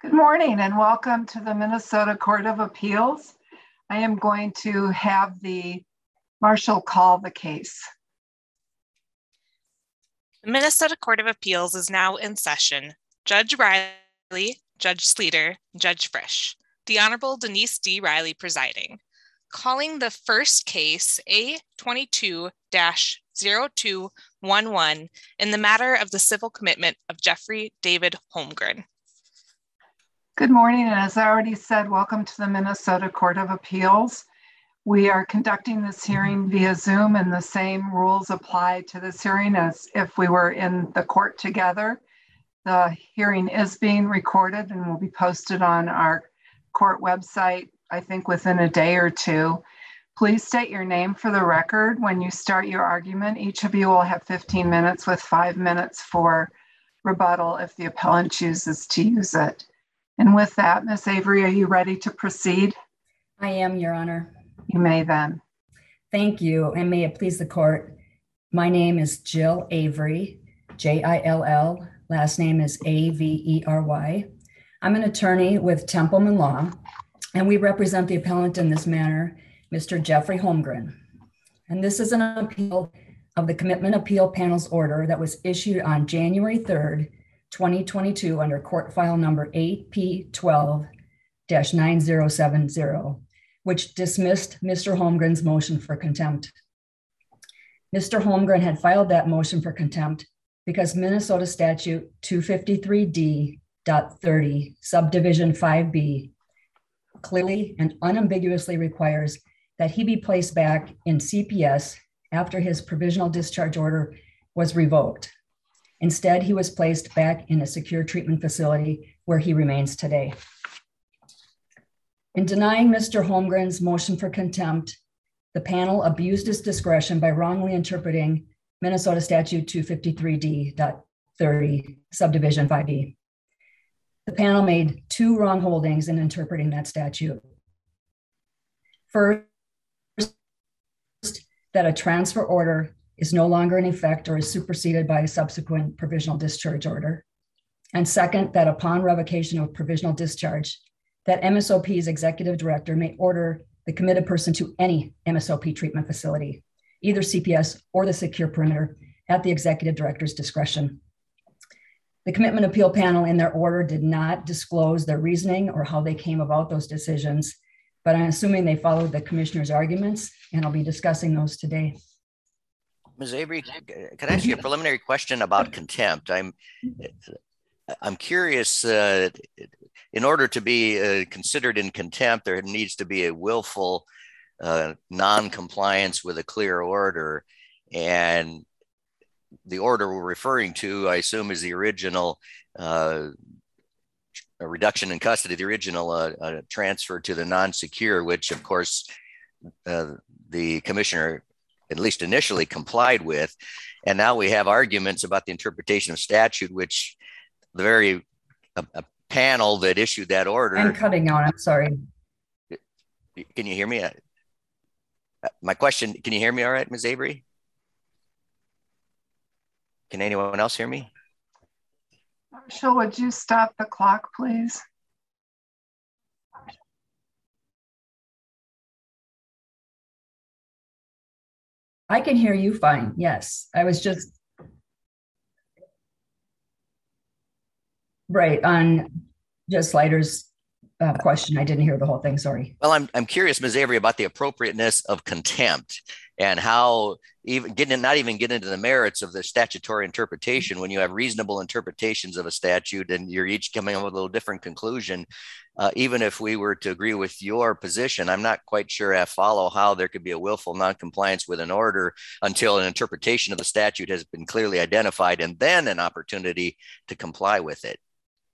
Good morning and welcome to the Minnesota Court of Appeals. I am going to have the marshal call the case. The Minnesota Court of Appeals is now in session. Judge Riley, Judge Sleeter, Judge Frisch. The Honorable Denise D. Riley presiding. Calling the first case A22-0211 in the matter of the civil commitment of Jeffrey David Holmgren. Good morning, and as I already said, welcome to the Minnesota Court of Appeals. We are conducting this hearing via Zoom, and the same rules apply to this hearing as if we were in the court together. The hearing is being recorded and will be posted on our court website, I think within a day or two. Please state your name for the record when you start your argument. Each of you will have 15 minutes with 5 minutes for rebuttal if the appellant chooses to use it. And with that, Ms. Avery, are you ready to proceed? I am, Your Honor. You may then. Thank you, and may it please the court. My name is Jill Avery, Jill, last name is Avery. I'm an attorney with Templeman Law, and we represent the appellant in this matter, Mr. Jeffrey Holmgren. And this is an appeal of the Commitment Appeal Panel's order that was issued on January 3rd, 2022 under court file number 8P12-9070, which dismissed Mr. Holmgren's motion for contempt. Mr. Holmgren had filed that motion for contempt because Minnesota Statute 253D.30, subdivision 5B, clearly and unambiguously requires that he be placed back in CPS after his provisional discharge order was revoked. Instead, he was placed back in a secure treatment facility where he remains today. In denying Mr. Holmgren's motion for contempt, the panel abused its discretion by wrongly interpreting Minnesota Statute 253D.30, subdivision 5B. The panel made two wrong holdings in interpreting that statute. First, that a transfer order is no longer in effect or is superseded by a subsequent provisional discharge order. And second, that upon revocation of provisional discharge, that MSOP's executive director may order the committed person to any MSOP treatment facility, either CPS or the secure perimeter, at the executive director's discretion. The Commitment Appeal Panel in their order did not disclose their reasoning or how they came about those decisions, but I'm assuming they followed the commissioner's arguments, and I'll be discussing those today. Ms. Avery, can I ask you a preliminary question about contempt? I'm curious, in order to be considered in contempt, there needs to be a willful non-compliance with a clear order. And the order we're referring to, I assume, is the original reduction in custody, the original transfer to the non-secure, which of course the commissioner at least initially complied with. And now we have arguments about the interpretation of statute, which the very panel that issued that order. I'm cutting out, I'm sorry. Can you hear me? My question, can you hear me all right, Ms. Avery? Can anyone else hear me? Marshall, would you stop the clock, please? I can hear you fine, yes. I was just, right, on Judge Slider's question. I didn't hear the whole thing, sorry. Well, I'm curious, Ms. Avery, about the appropriateness of contempt and how not even get into the merits of the statutory interpretation when you have reasonable interpretations of a statute and you're each coming up with a little different conclusion. Even if we were to agree with your position, I'm not quite sure I follow how there could be a willful noncompliance with an order until an interpretation of the statute has been clearly identified and then an opportunity to comply with it.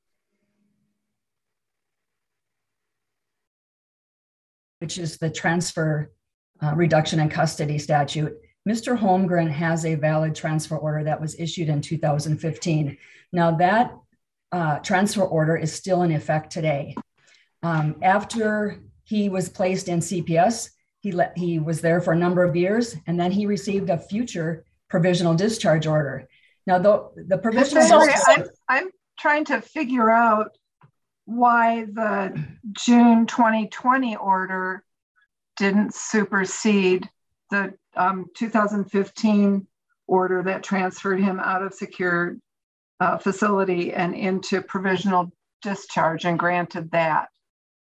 Which is the transfer reduction in custody statute. Mr. Holmgren has a valid transfer order that was issued in 2015. Now that transfer order is still in effect today. After he was placed in CPS, he was there for a number of years, and then he received a future provisional discharge order. Now, the provisional discharge... I'm trying to figure out why the June 2020 order didn't supersede the 2015 order that transferred him out of secure facility and into provisional discharge and granted that.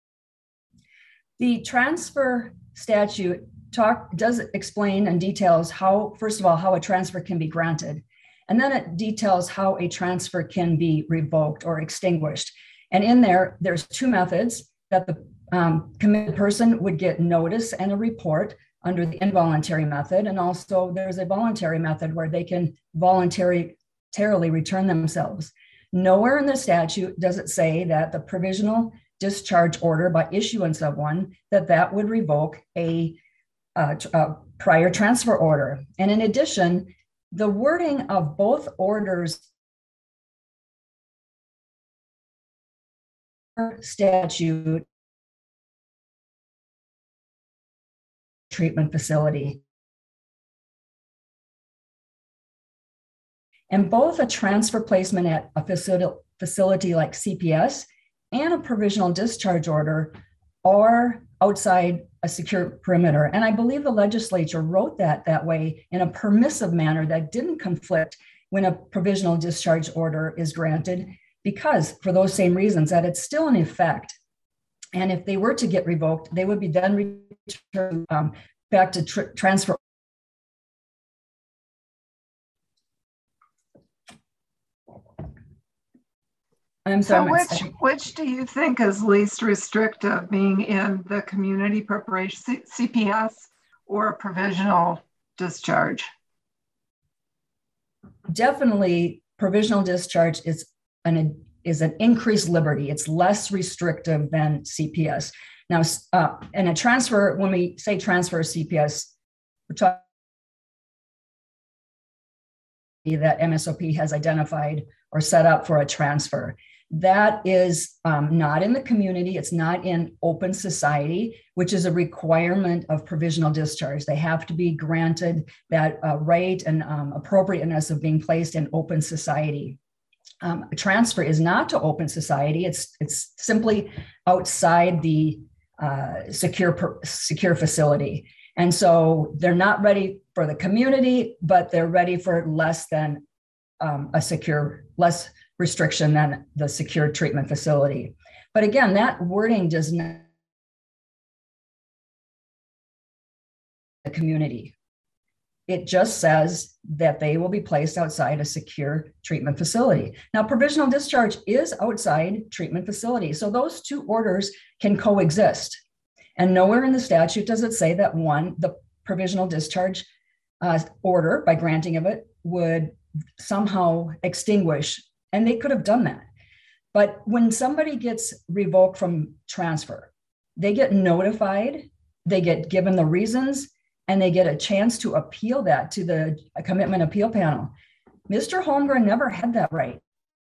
The transfer statute does explain and details how, first of all, how a transfer can be granted. And then it details how a transfer can be revoked or extinguished. And in there, there's two methods that the committed person would get notice and a report under the involuntary method. And also there's a voluntary method where they can voluntarily return themselves. Nowhere in the statute does it say that the provisional discharge order by issuance of one, that would revoke a prior transfer order. And in addition, the wording of both orders statute treatment facility. And both a transfer placement at a facility like CPS and a provisional discharge order are outside a secure perimeter. And I believe the legislature wrote that way in a permissive manner that didn't conflict when a provisional discharge order is granted, because for those same reasons that it's still in effect. And if they were to get revoked, they would be then returned back to transfer. I'm sorry. So which do you think is least restrictive, being in the community preparation CPS or a provisional discharge? Definitely, provisional discharge is an increased liberty. It's less restrictive than CPS. Now, and a transfer, when we say transfer CPS, we're talking that MSOP has identified or set up for a transfer. That is not in the community. It's not in open society, which is a requirement of provisional discharge. They have to be granted that right and appropriateness of being placed in open society. A transfer is not to open society. It's simply outside the secure facility. And so they're not ready for the community, but they're ready for less than less restriction than the secure treatment facility. But again, that wording does not the community. It just says that they will be placed outside a secure treatment facility. Now, provisional discharge is outside treatment facility. So those two orders can coexist. And nowhere in the statute does it say that the provisional discharge order, by granting of it, would somehow extinguish. And they could have done that. But when somebody gets revoked from transfer, they get notified, they get given the reasons, and they get a chance to appeal that to the commitment appeal panel. Mr. Holmgren never had that right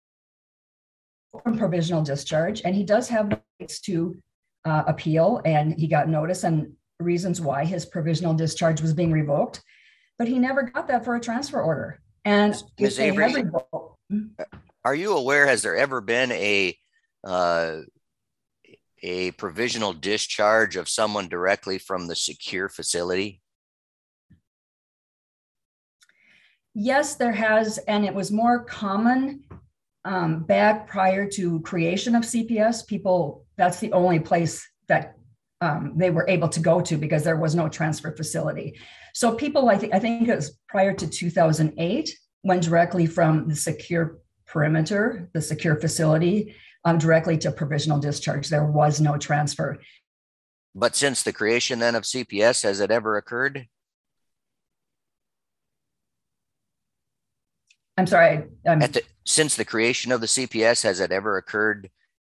from provisional discharge, and he does have rights to appeal, and he got notice and reasons why his provisional discharge was being revoked, but he never got that for a transfer order. And Ms. Avery, are you aware, has there ever been a provisional discharge of someone directly from the secure facility? Yes, there has, and it was more common back prior to creation of CPS. People, that's the only place that they were able to go to because there was no transfer facility. So people, I think it was prior to 2008, went directly from the secure perimeter, the secure facility, directly to provisional discharge. There was no transfer. But since the creation then of CPS, has it ever occurred? I'm sorry. Since the creation of the CPS, has it ever occurred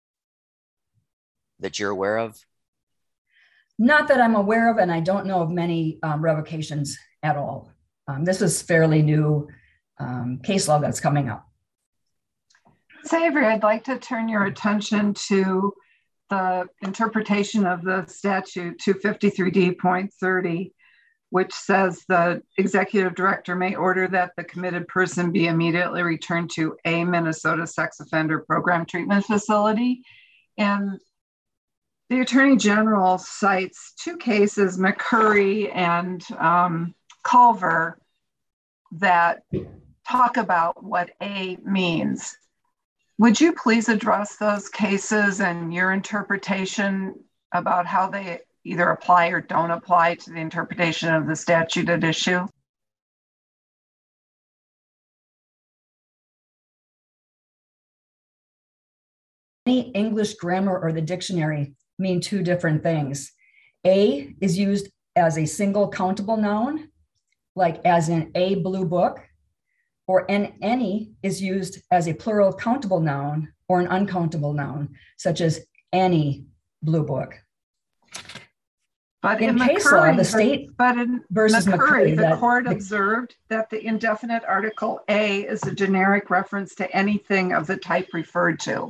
that you're aware of? Not that I'm aware of, and I don't know of many revocations at all. This is fairly new case law that's coming up. Avery, I'd like to turn your attention to the interpretation of the statute 253D.30, which says the executive director may order that the committed person be immediately returned to a Minnesota sex offender program treatment facility. And the Attorney General cites two cases, McCurry and Culver, that talk about what A means. Would you please address those cases and your interpretation about how they either apply or don't apply to the interpretation of the statute at issue? Any English grammar or the dictionary mean two different things. A is used as a single countable noun, like as in a blue book, or any is used as a plural countable noun or an uncountable noun, such as any blue book. But in case McCurry, law, the state versus McCurry, the court observed that the indefinite article A is a generic reference to anything of the type referred to.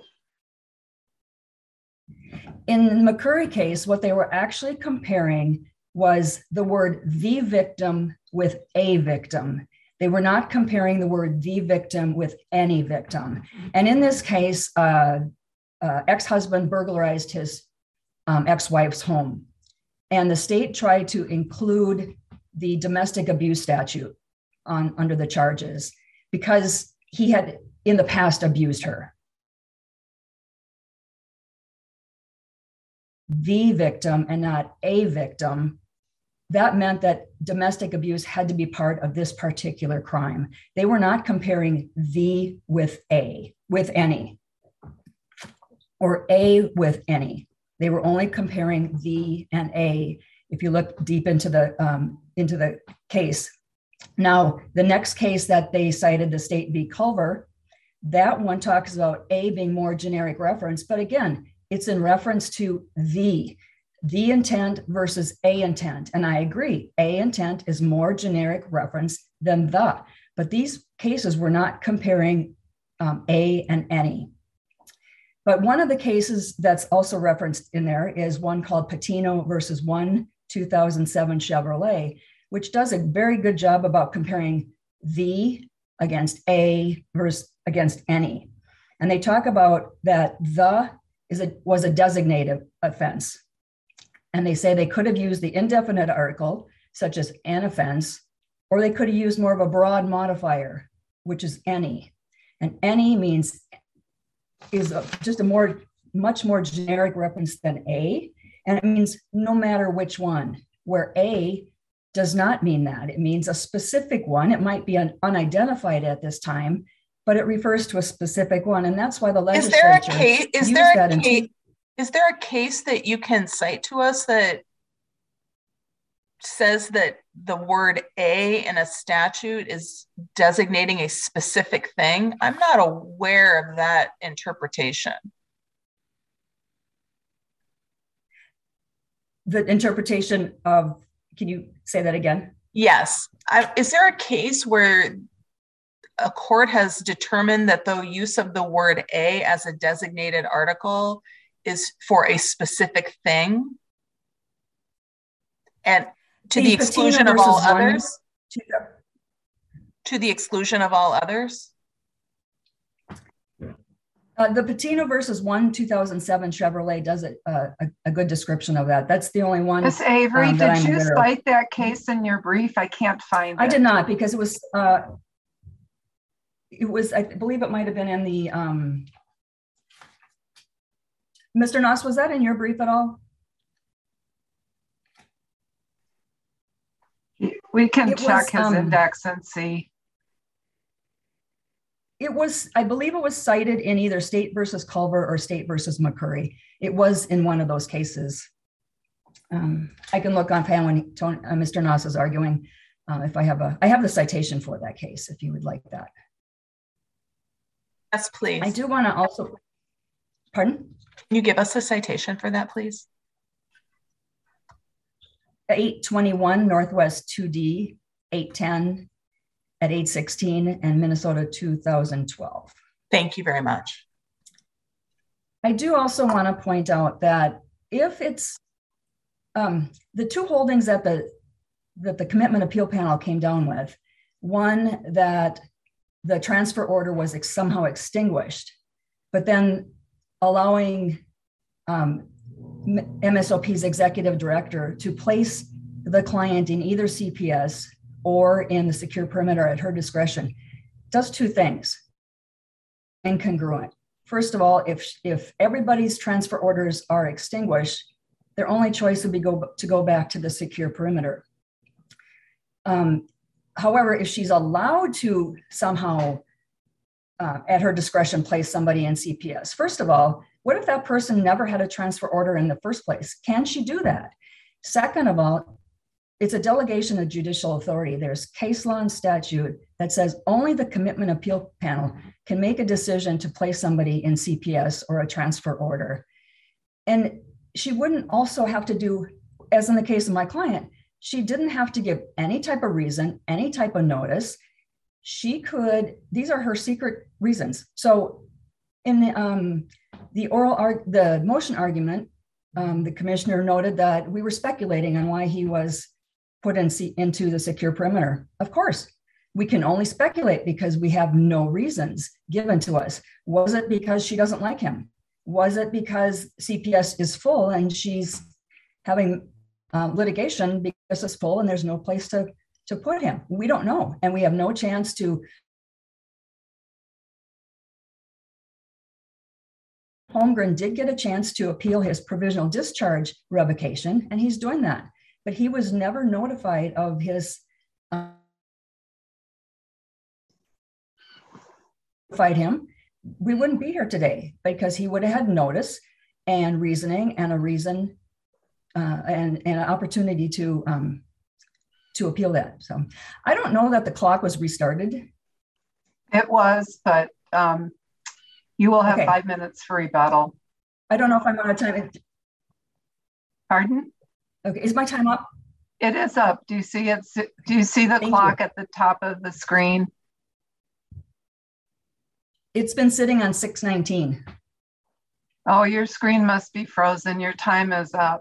In the McCurry case, what they were actually comparing was the word the victim with a victim. They were not comparing the word the victim with any victim. And in this case, ex-husband burglarized his ex-wife's home. And the state tried to include the domestic abuse statute under the charges because he had in the past abused her. The victim and not a victim, that meant that domestic abuse had to be part of this particular crime. They were not comparing the with any, or a with any. They were only comparing the and a, if you look deep into the case. Now, the next case that they cited, the State v. Culver, that one talks about a being more generic reference, but again, it's in reference to the intent versus a intent. And I agree, a intent is more generic reference than the, but these cases were not comparing a and any. But one of the cases that's also referenced in there is one called Patino versus 2007 Chevrolet, which does a very good job about comparing the against a versus against any. And they talk about that the was a designated offense. And they say they could have used the indefinite article, such as an offense, or they could have used more of a broad modifier, which is any. And any means is just a much more generic reference than a, and it means no matter which one, where a does not mean that. It means a specific one. It might be unidentified at this time, but it refers to a specific one, and that's why the legislature is there a case that you can cite to us that says that the word a in a statute is designating a specific thing? I'm not aware of that interpretation. The interpretation of, can you say that again? Yes. Is there a case where a court has determined that the use of the word a as a designated article is for a specific thing and to the exclusion of all others? To the exclusion of all others? The Patino versus 2007 Chevrolet does a good description of that. That's the only one. Ms. Avery, did you cite that case in your brief? I can't find it. I did not, because it was, I believe it might have been in the, Mr. Noss, was that in your brief at all? We can check his index and see. It was, I believe it was cited in either State versus Culver or State versus McCurry. It was in one of those cases. I can look on pan when Mr. Noss is arguing. If I have the citation for that case, if you would like that. Yes, please. I do want to also, pardon? Can you give us a citation for that, please? 821 Northwest 2D, 810 at 816 and Minnesota 2012. Thank you very much. I do also want to point out that if it's the two holdings that the commitment appeal panel came down with, one that the transfer order was somehow extinguished, but then allowing MSOP's executive director to place the client in either CPS or in the secure perimeter at her discretion does two things, incongruent. First of all, if everybody's transfer orders are extinguished, their only choice would be to go back to the secure perimeter. However, if she's allowed to somehow, at her discretion, place somebody in CPS, first of all, what if that person never had a transfer order in the first place? Can she do that? Second of all, it's a delegation of judicial authority. There's case law and statute that says only the commitment appeal panel can make a decision to place somebody in CPS or a transfer order. And she wouldn't also have to do, as in the case of my client, she didn't have to give any type of reason, any type of notice. She could, these are her secret reasons. So in the motion argument, the commissioner noted that we were speculating on why he was put into the secure perimeter. Of course, we can only speculate because we have no reasons given to us. Was it because she doesn't like him? Was it because CPS is full and she's having litigation because it's full and there's no place to put him? We don't know. And we have no chance to. Holmgren did get a chance to appeal his provisional discharge revocation, and he's doing that. But he was never notified of his notified him. We wouldn't be here today because he would have had notice and reasoning and a reason and an opportunity to appeal that. So I don't know that the clock was restarted. It was, but you will have 5 minutes for rebuttal. I don't know if I'm out of time. Pardon? Okay, is my time up? It is up. Do you see it? Do you see the clock at the top of the screen? It's been sitting on 6:19. Oh, your screen must be frozen. Your time is up.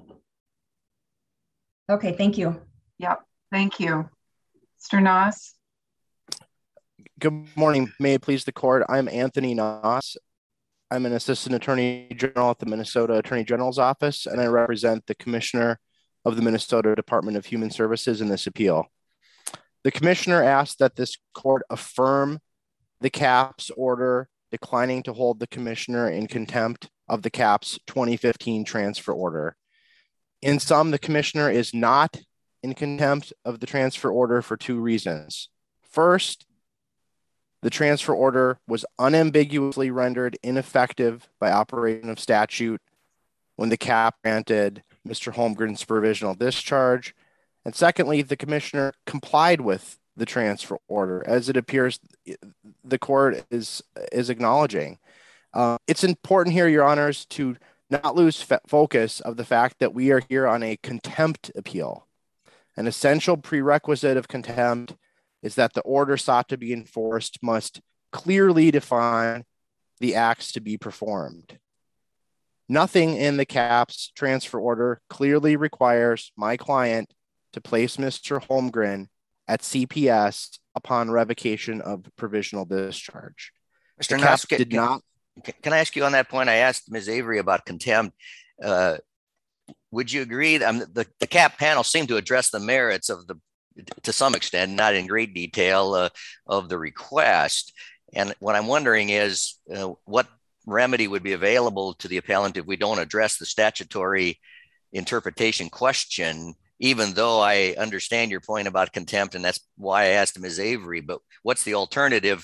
Okay, thank you. Yep, thank you. Mr. Noss? Good morning. May it please the court. I'm Anthony Noss. I'm an assistant attorney general at the Minnesota Attorney General's office, and I represent the commissioner of the Minnesota Department of Human Services in this appeal. The commissioner asked that this court affirm the CAPS order declining to hold the commissioner in contempt of the CAPS 2015 transfer order. In sum, the commissioner is not in contempt of the transfer order for two reasons. First, the transfer order was unambiguously rendered ineffective by operation of statute when the CAP granted Mr. Holmgren's provisional discharge. And secondly, the commissioner complied with the transfer order, as it appears the court is acknowledging. It's important here, Your Honors, to not lose focus of the fact that we are here on a contempt appeal. An essential prerequisite of contempt is that the order sought to be enforced must clearly define the acts to be performed. Nothing in the CAPS transfer order clearly requires my client to place Mr. Holmgren at CPS upon revocation of provisional discharge. Mr. Noss, can I ask you on that point? I asked Ms. Avery about contempt. Would you agree that the CAP panel seemed to address the merits of to some extent, not in great detail, of the request? And what I'm wondering is what remedy would be available to the appellant if we don't address the statutory interpretation question, even though I understand your point about contempt, and that's why I asked Ms. Avery, but what's the alternative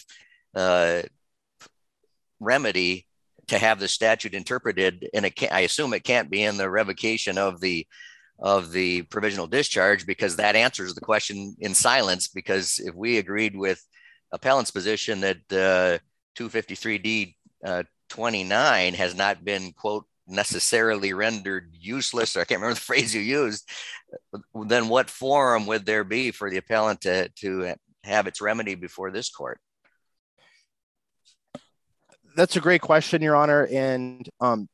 remedy to have the statute interpreted? And I assume it can't be in the revocation of the provisional discharge, because that answers the question in silence. Because if we agreed with appellant's position that 253D 29 has not been, quote, necessarily rendered useless, or I can't remember the phrase you used, then what forum would there be for the appellant to have its remedy before this court? That's a great question, Your Honor. And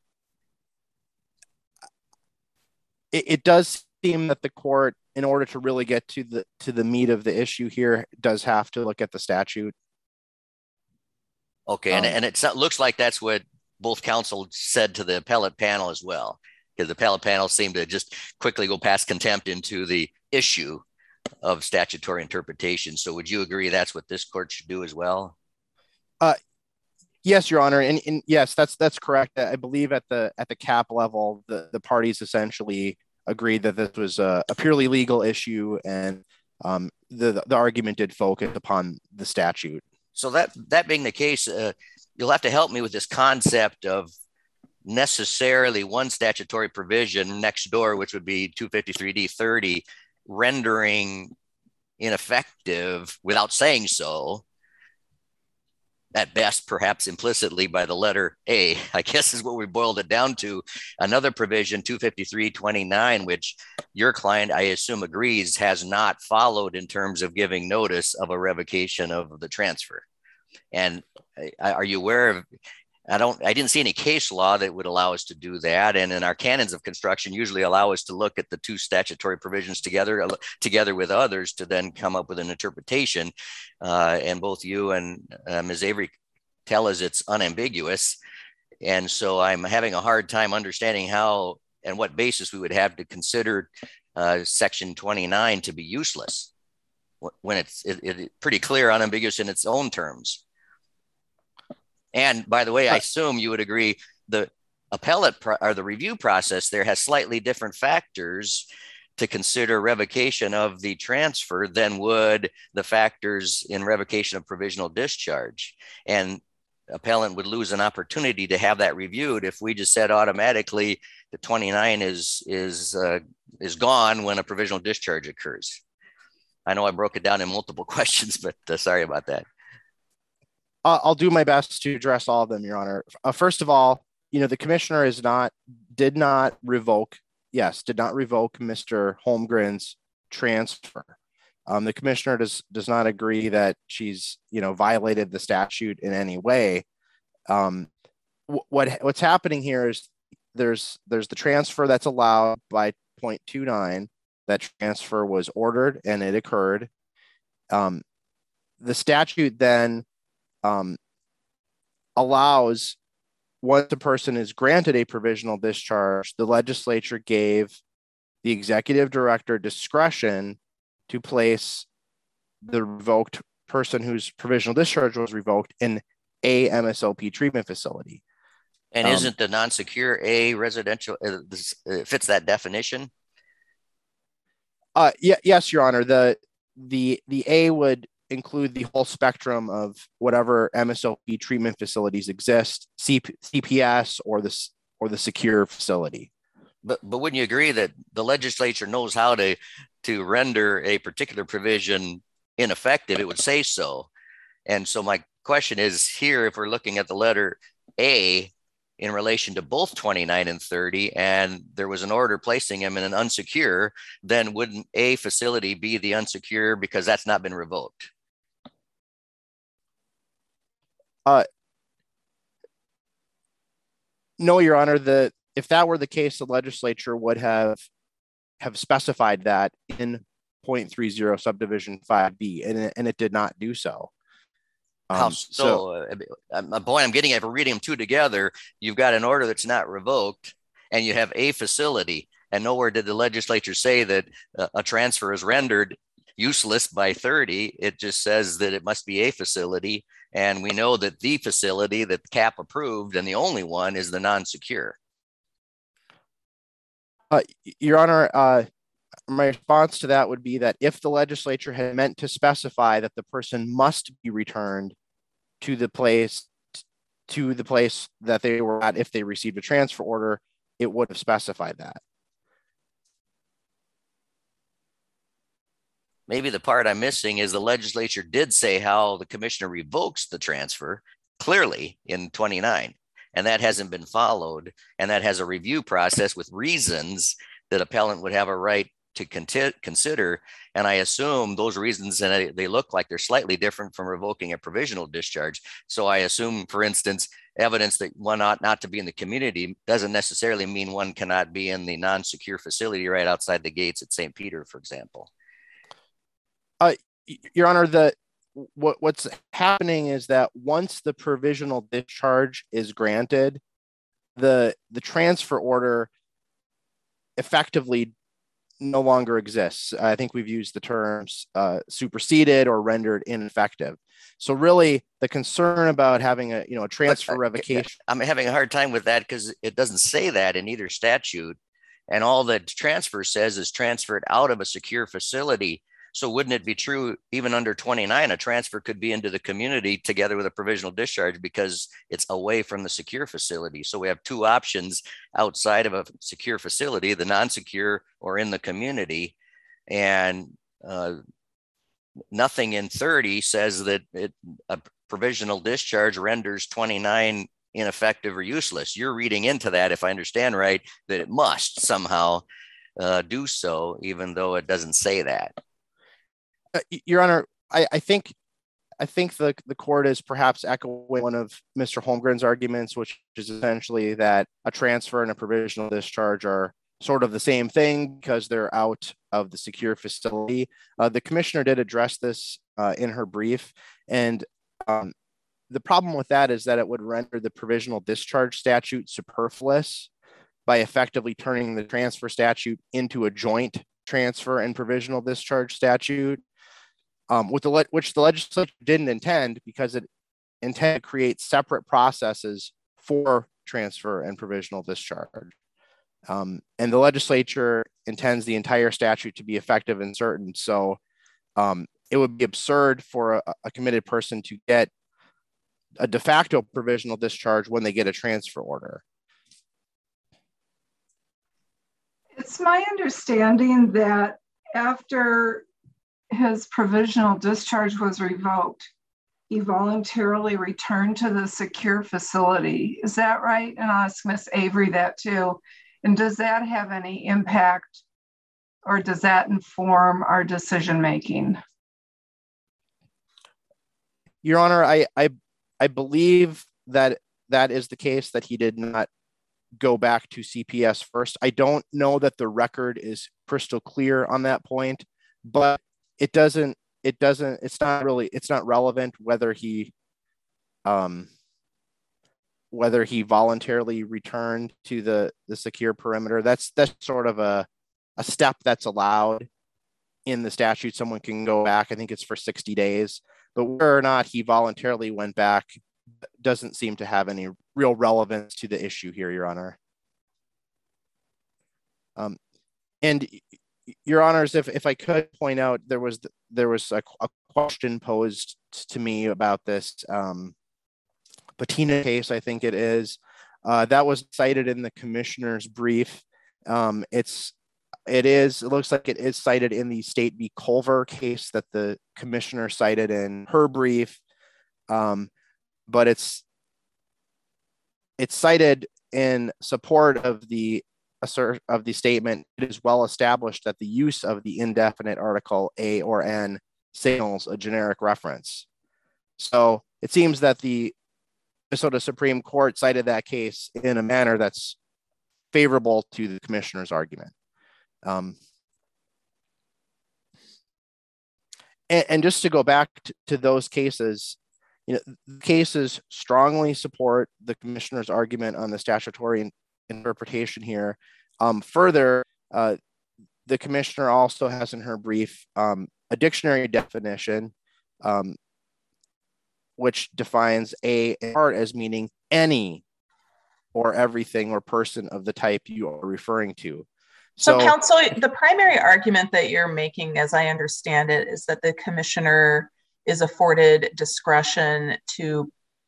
it does seem that the court, in order to really get to the meat of the issue here, does have to look at the statute. Okay, and it looks like that's what both counsel said to the appellate panel as well, because the appellate panel seemed to just quickly go past contempt into the issue of statutory interpretation. So would you agree that's what this court should do as well? Yes, Your Honor, and yes, that's correct. I believe at the cap level, the parties essentially agreed that this was a purely legal issue, and the argument did focus upon the statute. So that being the case, you'll have to help me with this concept of necessarily one statutory provision next door, which would be 253D30, rendering ineffective without saying so, at best, perhaps implicitly by the letter A, I guess is what we boiled it down to. Another provision, 25329, which your client, I assume, agrees has not followed in terms of giving notice of a revocation of the transfer. And are you aware of, I didn't see any case law that would allow us to do that. And in our canons of construction usually allow us to look at the two statutory provisions together with others to then come up with an interpretation. And both you and Ms. Avery tell us it's unambiguous. And so I'm having a hard time understanding how and what basis we would have to consider section 29 to be useless when it's pretty clear, unambiguous in its own terms. And by the way, I assume you would agree the appellate or the review process there has slightly different factors to consider revocation of the transfer than would the factors in revocation of provisional discharge. And appellant would lose an opportunity to have that reviewed if we just said automatically the 29 is gone when a provisional discharge occurs. I know I broke it down in multiple questions, but sorry about that. I'll do my best to address all of them, Your Honor. First of all, the commissioner did not revoke Mr. Holmgren's transfer. The commissioner does not agree that she's, violated the statute in any way. What's happening here is there's the transfer that's allowed by 0.29. That transfer was ordered and it occurred. The statute then allows, once a person is granted a provisional discharge, the legislature gave the executive director discretion to place the revoked person whose provisional discharge was revoked in a MSOP treatment facility. And isn't the non-secure a residential, fits that definition? Yes, Your Honor. The A would include the whole spectrum of whatever MSOP treatment facilities exist, CPS or the secure facility. But wouldn't you agree that the legislature knows how to render a particular provision ineffective? It would say so. And so my question is here, if we're looking at the letter A in relation to both 29 and 30, and there was an order placing him in an unsecure, then wouldn't a facility be the unsecure because that's not been revoked? No, Your Honor. If that were the case, the legislature would have specified that in 0.30 subdivision 5B, and it did not do so. How so? My point I'm getting at, if we're reading them two together, you've got an order that's not revoked, and you have a facility, and nowhere did the legislature say that a transfer is rendered useless by 30. It just says that it must be a facility. And we know that the facility that CAP approved and the only one is the non-secure. Your Honor, my response to that would be that if the legislature had meant to specify that the person must be returned to the place that they were at if they received a transfer order, it would have specified that. Maybe the part I'm missing is the legislature did say how the commissioner revokes the transfer clearly in 29, and that hasn't been followed. And that has a review process with reasons that appellant would have a right to consider. And I assume those reasons, and they look like they're slightly different from revoking a provisional discharge. So I assume, for instance, evidence that one ought not to be in the community doesn't necessarily mean one cannot be in the non-secure facility right outside the gates at St. Peter, for example. Your Honor, what's happening is that once the provisional discharge is granted, the transfer order effectively no longer exists. I think we've used the terms superseded or rendered ineffective. So really, the concern about having a transfer revocation. I'm having a hard time with that because it doesn't say that in either statute, and all that transfer says is transferred out of a secure facility. So wouldn't it be true even under 29, a transfer could be into the community together with a provisional discharge because it's away from the secure facility? So we have two options outside of a secure facility, the non-secure or in the community. And nothing in 30 says that a provisional discharge renders 29 ineffective or useless. You're reading into that, if I understand right, that it must somehow do so, even though it doesn't say that. Your Honor, I think the court is perhaps echoing one of Mr. Holmgren's arguments, which is essentially that a transfer and a provisional discharge are sort of the same thing because they're out of the secure facility. The commissioner did address this in her brief, and the problem with that is that it would render the provisional discharge statute superfluous by effectively turning the transfer statute into a joint transfer and provisional discharge statute. Which the legislature didn't intend, because it intended to create separate processes for transfer and provisional discharge. And the legislature intends the entire statute to be effective and certain. So it would be absurd for a committed person to get a de facto provisional discharge when they get a transfer order. It's my understanding that after his provisional discharge was revoked, he voluntarily returned to the secure facility. Is that right? And I'll ask Ms. Avery that too. And does that have any impact, or does that inform our decision making? Your Honor, I believe that that is the case, that he did not go back to CPS first. I don't know that the record is crystal clear on that point, but it's not relevant whether he voluntarily returned to the secure perimeter. That's sort of a step that's allowed in the statute. Someone can go back, I think it's for 60 days, but whether or not he voluntarily went back doesn't seem to have any real relevance to the issue here, Your Honor. And Your Honors, if I could point out, there was a question posed to me about this Patina case, I think it is, that was cited in the commissioner's brief. It looks like it is cited in the State v. Culver case that the commissioner cited in her brief, but it's cited in support of the statement. It is well established that the use of the indefinite article A or N signals a generic reference. So it seems that the Minnesota Supreme Court cited that case in a manner that's favorable to the commissioner's argument. And just to go back to those cases, cases strongly support the commissioner's argument on the statutory interpretation here. Further, the commissioner also has in her brief a dictionary definition, which defines a part as meaning any or everything or person of the type you are referring to. So counsel, the primary argument that you're making, as I understand it, is that the commissioner is afforded discretion to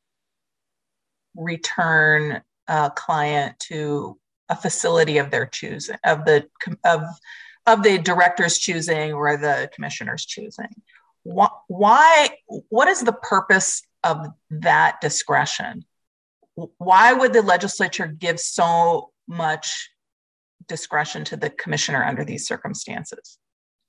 return a client to a facility of their choosing, of the director's choosing or the commissioner's choosing. Why? What is the purpose of that discretion? Why would the legislature give so much discretion to the commissioner under these circumstances?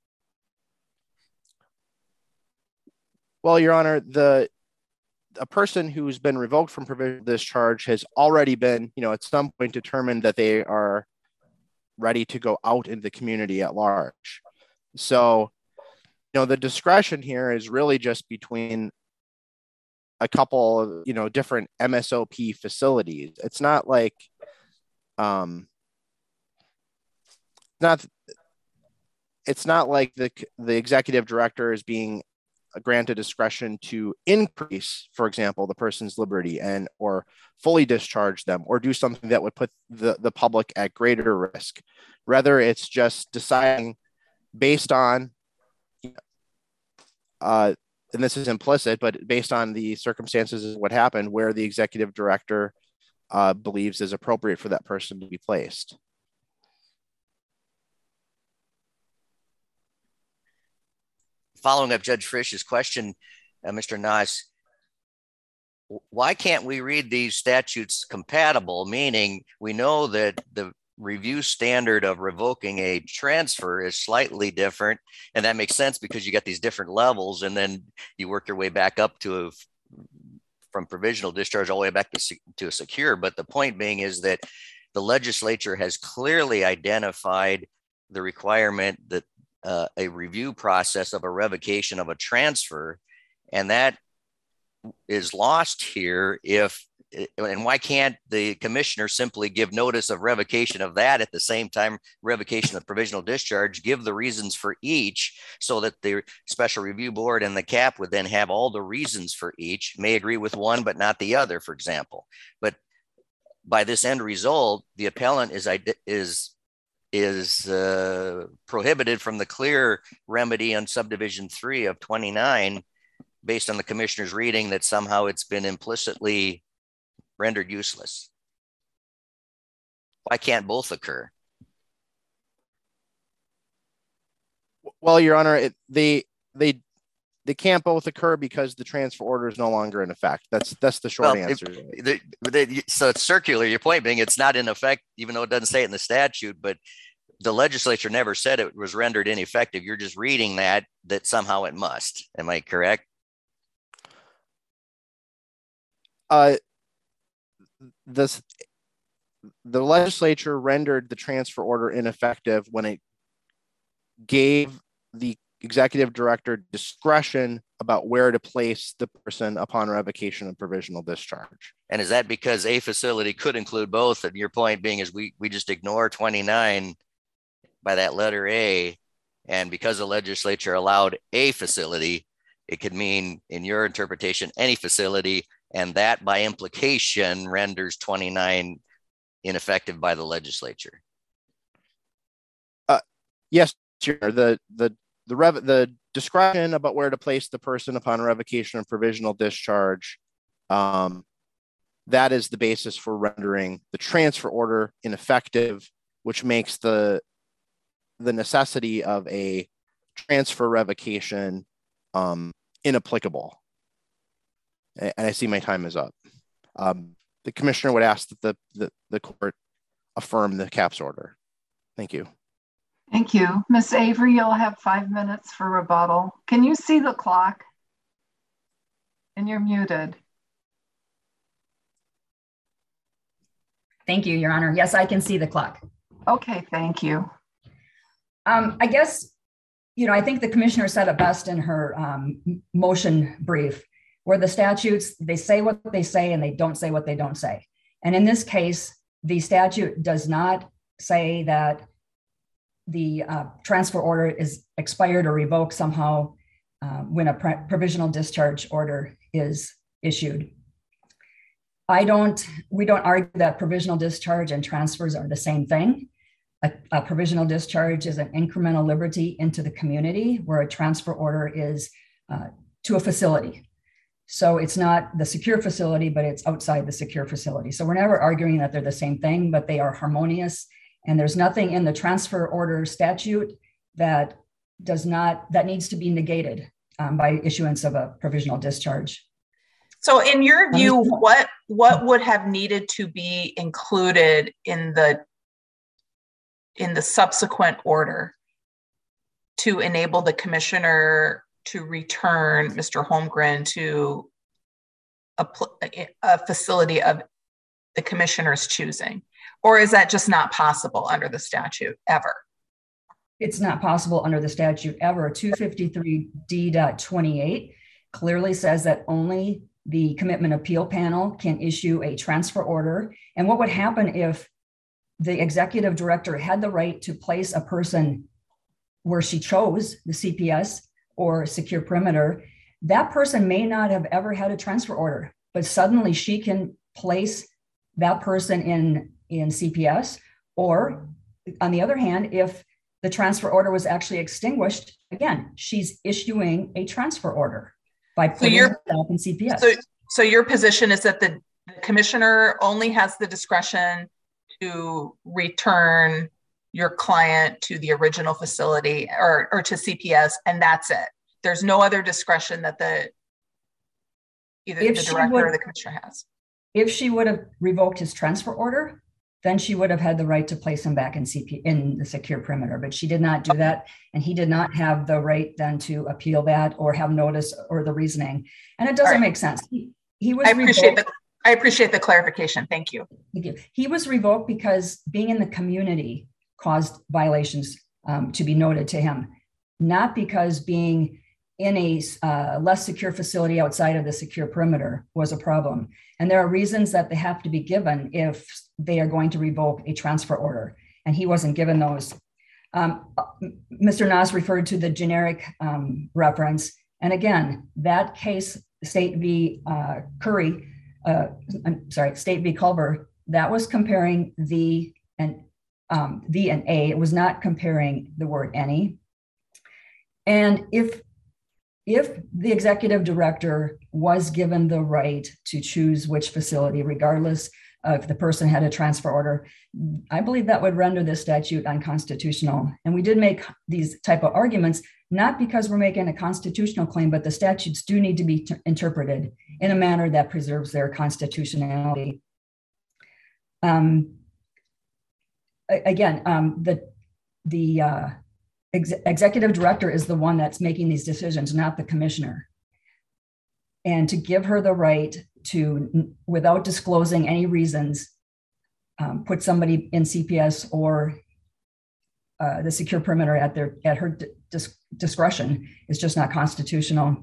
Well, Your Honor, a person who's been revoked from provisional discharge has already been, at some point determined that they are ready to go out in the community at large. So, the discretion here is really just between a couple of, different MSOP facilities. It's not like it's not like the executive director is being granted discretion to increase, for example, the person's liberty or fully discharge them or do something that would put the public at greater risk. Rather, it's just deciding based on, and this is implicit, but based on the circumstances of what happened, where the executive director believes is appropriate for that person to be placed. Following up Judge Frisch's question, Mr. Naas, why can't we read these statutes compatible? Meaning we know that the review standard of revoking a transfer is slightly different. And that makes sense because you got these different levels and then you work your way back up to from provisional discharge all the way back to a secure. But the point being is that the legislature has clearly identified the requirement that a review process of a revocation of a transfer, and that is lost here. And why can't the commissioner simply give notice of revocation of that at the same time revocation of provisional discharge, give the reasons for each so that the special review board and the CAP would then have all the reasons for each, may agree with one but not the other, for example. But by this end result, the appellant is prohibited from the clear remedy on subdivision 3 of 29 based on the commissioner's reading that somehow it's been implicitly rendered useless. Why can't both occur? Well, Your Honor, they can't both occur because the transfer order is no longer in effect. That's the short answer. So it's circular. Your point being it's not in effect, even though it doesn't say it in the statute, but the legislature never said it was rendered ineffective. You're just reading that somehow it must. Am I correct? The legislature rendered the transfer order ineffective when it gave the executive director discretion about where to place the person upon revocation of provisional discharge. And is that because a facility could include both? And your point being is we just ignore 29 by that letter A, and because the legislature allowed a facility, it could mean, in your interpretation, any facility, and that by implication renders 29 ineffective by the legislature. Yes, the discretion about where to place the person upon revocation of provisional discharge, that is the basis for rendering the transfer order ineffective, which makes the necessity of a transfer revocation inapplicable. And I see my time is up. The commissioner would ask that the court affirm the CAP's order. Thank you. Thank you. Ms. Avery, you'll have 5 minutes for rebuttal. Can you see the clock? And you're muted. Thank you, Your Honor. Yes, I can see the clock. Okay, thank you. I guess, I think the commissioner said it best in her motion brief, where the statutes, they say what they say and they don't say what they don't say. And in this case, the statute does not say that the transfer order is expired or revoked somehow when a provisional discharge order is issued. We don't argue that provisional discharge and transfers are the same thing. A provisional discharge is an incremental liberty into the community, where a transfer order is to a facility. So it's not the secure facility, but it's outside the secure facility. So we're never arguing that they're the same thing, but they are harmonious. And there's nothing in the transfer order statute that needs to be negated by issuance of a provisional discharge. So in your view, what would have needed to be included in the subsequent order to enable the commissioner to return Mr. Holmgren to a facility of the commissioner's choosing? Or is that just not possible under the statute ever? It's not possible under the statute ever. 253D.28 clearly says that only the commitment appeal panel can issue a transfer order. And what would happen if the executive director had the right to place a person where she chose, the CPS or secure perimeter, that person may not have ever had a transfer order, but suddenly she can place that person in CPS. Or on the other hand, if the transfer order was actually extinguished, again, she's issuing a transfer order by putting herself in CPS. So your position is that the commissioner only has the discretion to return your client to the original facility or to CPS, and that's it. There's no other discretion that either the director or the commissioner has. If she would have revoked his transfer order, then she would have had the right to place him back in the secure perimeter, but she did not do that. And he did not have the right then to appeal that or have notice or the reasoning. And it doesn't make sense. He was I appreciate the clarification. Thank you. Thank you. He was revoked because being in the community caused violations to be noted to him, not because being in a less secure facility outside of the secure perimeter was a problem. And there are reasons that they have to be given if they are going to revoke a transfer order. And he wasn't given those. Mr. Nas referred to the generic reference. And again, that case, State v. State v. Culver, that was comparing the and A. It was not comparing the word any. And if the executive director was given the right to choose which facility, regardless of if the person had a transfer order, I believe that would render this statute unconstitutional. And we did make these type of arguments, not because we're making a constitutional claim, but the statutes do need to be interpreted in a manner that preserves their constitutionality. The executive director is the one that's making these decisions, not the commissioner. And to give her the right to, without disclosing any reasons, put somebody in CPS or the secure perimeter at her discretion is just not constitutional.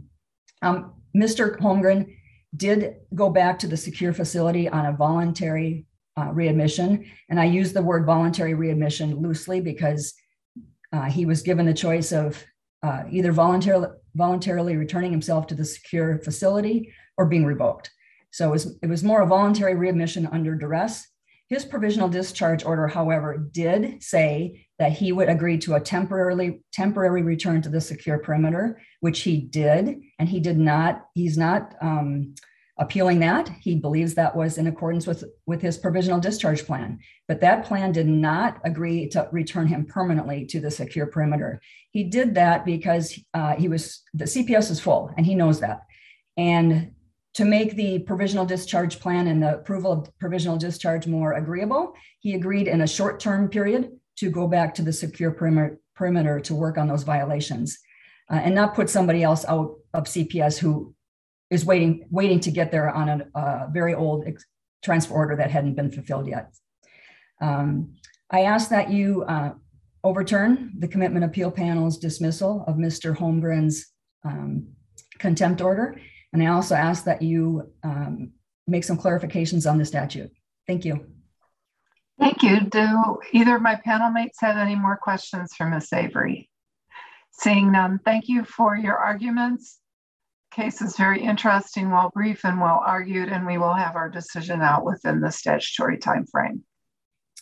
Mr. Holmgren did go back to the secure facility on a voluntary readmission. And I use the word voluntary readmission loosely because he was given the choice of either voluntarily returning himself to the secure facility or being revoked. So it was more a voluntary readmission under duress. His provisional discharge order, however, did say that he would agree to a temporary return to the secure perimeter, which he did, and he's not appealing that. He believes that was in accordance with his provisional discharge plan, but that plan did not agree to return him permanently to the secure perimeter. He did that because the CPS is full, and he knows that. And to make the provisional discharge plan and the approval of provisional discharge more agreeable, he agreed in a short-term period to go back to the secure perimeter to work on those violations and not put somebody else out of CPS who is waiting to get there on a very old transfer order that hadn't been fulfilled yet. I ask that you overturn the commitment appeal panel's dismissal of Mr. Holmgren's contempt order. And I also ask that you make some clarifications on the statute. Thank you. Thank you. Do either of my panel mates have any more questions for Ms. Avery? Seeing none, thank you for your arguments. Case is very interesting, well briefed and well argued, and we will have our decision out within the statutory time frame.